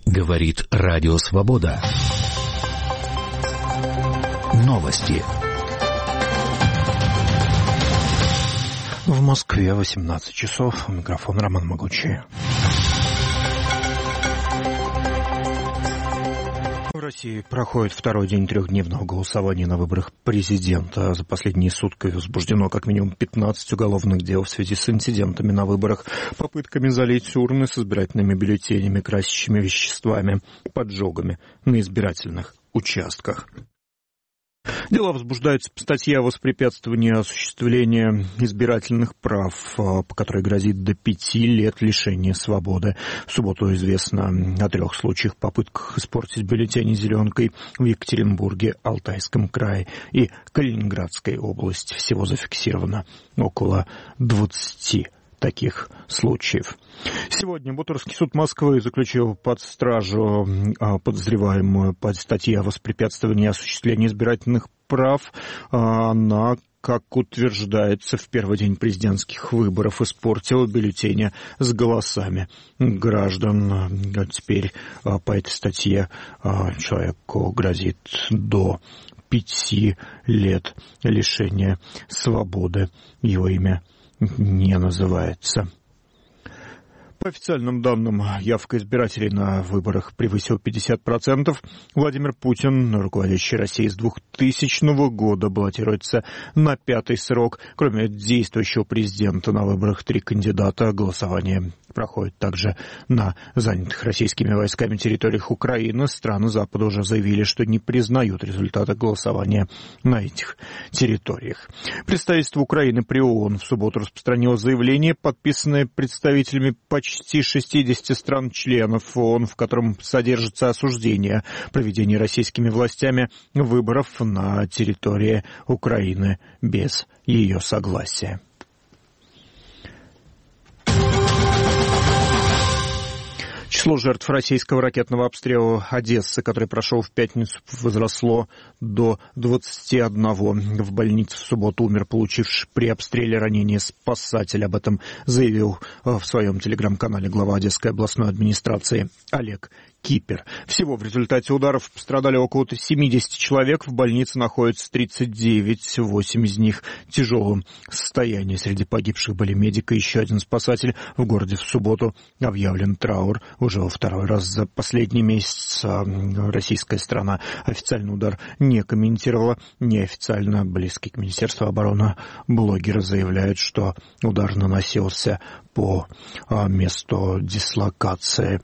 Говорит Радио Свобода. Новости. В Москве 18 часов. У микрофона Роман Могучий. В России проходит второй день трехдневного голосования на выборах президента. За последние сутки возбуждено как минимум 15 уголовных дел в связи с инцидентами на выборах, попытками залить урны с избирательными бюллетенями, красящими веществами, поджогами на избирательных участках. Дела возбуждаются по статье о воспрепятствовании осуществления избирательных прав, по которой грозит до 5 лет лишения свободы. В субботу известно о 3 случаях попытках испортить бюллетени зеленкой в Екатеринбурге, Алтайском крае и Калининградской области. Всего зафиксировано около 20 таких случаев. Сегодня Бутырский суд Москвы заключил под стражу подозреваемую по статье о воспрепятствовании осуществления избирательных прав. Она, как утверждается, в первый день президентских выборов испортила бюллетени с голосами граждан. Теперь по этой статье человеку грозит до 5 лет лишения свободы. Его имя не называется. По официальным данным, явка избирателей на выборах превысила 50%. Владимир Путин, руководящий Россией с 2000 года, баллотируется на 5-й срок. Кроме действующего президента, на выборах 3 кандидата. Голосование проходит также на занятых российскими войсками территориях Украины. Страны Запада уже заявили, что не признают результаты голосования на этих территориях. Представительство Украины при ООН в субботу распространило заявление, подписанное представителями почти 60 стран-членов ООН, в котором содержится осуждение проведения российскими властями выборов на территории Украины без ее согласия. Число жертв российского ракетного обстрела Одессы, который прошел в пятницу, возросло до 21. В больнице в субботу умер получивший при обстреле ранение спасатель. Об этом заявил в своем телеграм-канале глава Одесской областной администрации Олег Кипер. Всего в результате ударов пострадали около 70 человек. В больнице находится 39, 8 из них в тяжелом состоянии. Среди погибших были медик и еще один спасатель. В городе в субботу объявлен траур. Уже во второй раз за последний месяц российская страна официальный удар не комментировала. Неофициально близкие к Министерству обороны блогеры заявляют, что удар наносился по месту дислокации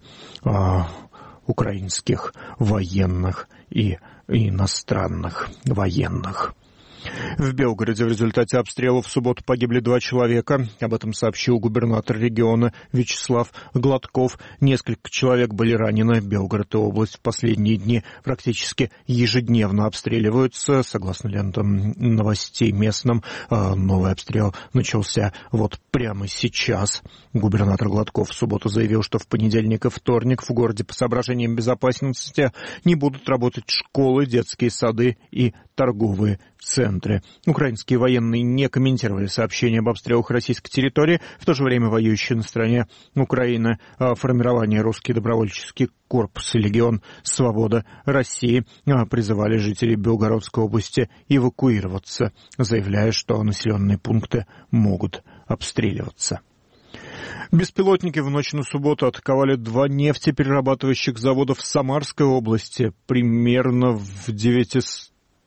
украинских военных и иностранных военных. В Белгороде в результате обстрелов в субботу погибли 2 человека. Об этом сообщил губернатор региона Вячеслав Гладков. Несколько человек были ранены. Белгород и область в последние дни практически ежедневно обстреливаются. Согласно лентам новостей местным, новый обстрел начался вот прямо сейчас. Губернатор Гладков в субботу заявил, что в понедельник и вторник в городе по соображениям безопасности не будут работать школы, детские сады и торговые центры. Украинские военные не комментировали сообщения об обстрелах российской территории. В то же время воюющие на стороне Украины формирование «Русский добровольческий корпус» и «Легион Свобода России» призывали жителей Белгородской области эвакуироваться, заявляя, что населенные пункты могут обстреливаться. Беспилотники в ночь на субботу атаковали 2 нефтеперерабатывающих завода в Самарской области, примерно в 900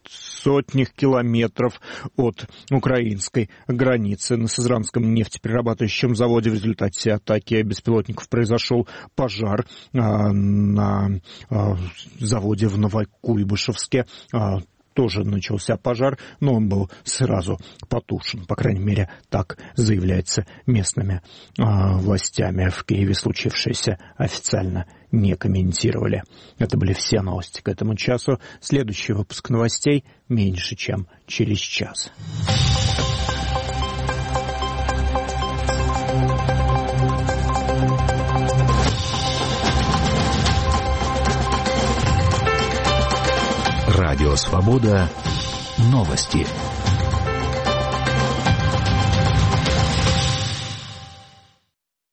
километров от украинской границы. На Сызранском нефтеперерабатывающем заводе в результате атаки беспилотников произошел пожар на заводе в Новокуйбышевске. Тоже начался пожар, но он был сразу потушен. По крайней мере, так заявляется местными властями. В Киеве случившееся официально не комментировали. Это были все новости к этому часу. Следующий выпуск новостей меньше, чем через час. Радио Свобода. Новости.